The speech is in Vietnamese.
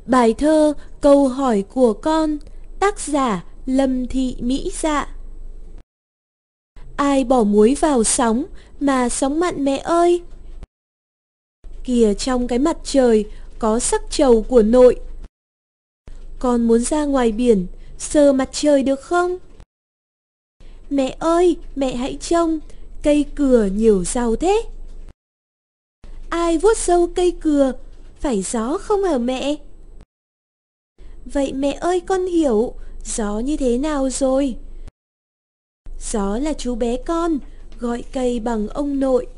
Bài thơ Câu hỏi của con, tác giả Lâm Thị Mỹ Dạ. Ai bỏ muối vào sóng mà sóng mặn mẹ ơi? Kìa trong cái mặt trời có sắc trầu của nội. Con muốn ra ngoài biển sờ mặt trời được không? Mẹ ơi, mẹ hãy trông, cây cừa nhiều rau thế. Ai vuốt râu cây cừa, phải gió không hả mẹ? Vậy mẹ ơi, con hiểu gió như thế nào rồi? Gió là chú bé con, gọi cây bằng ông nội.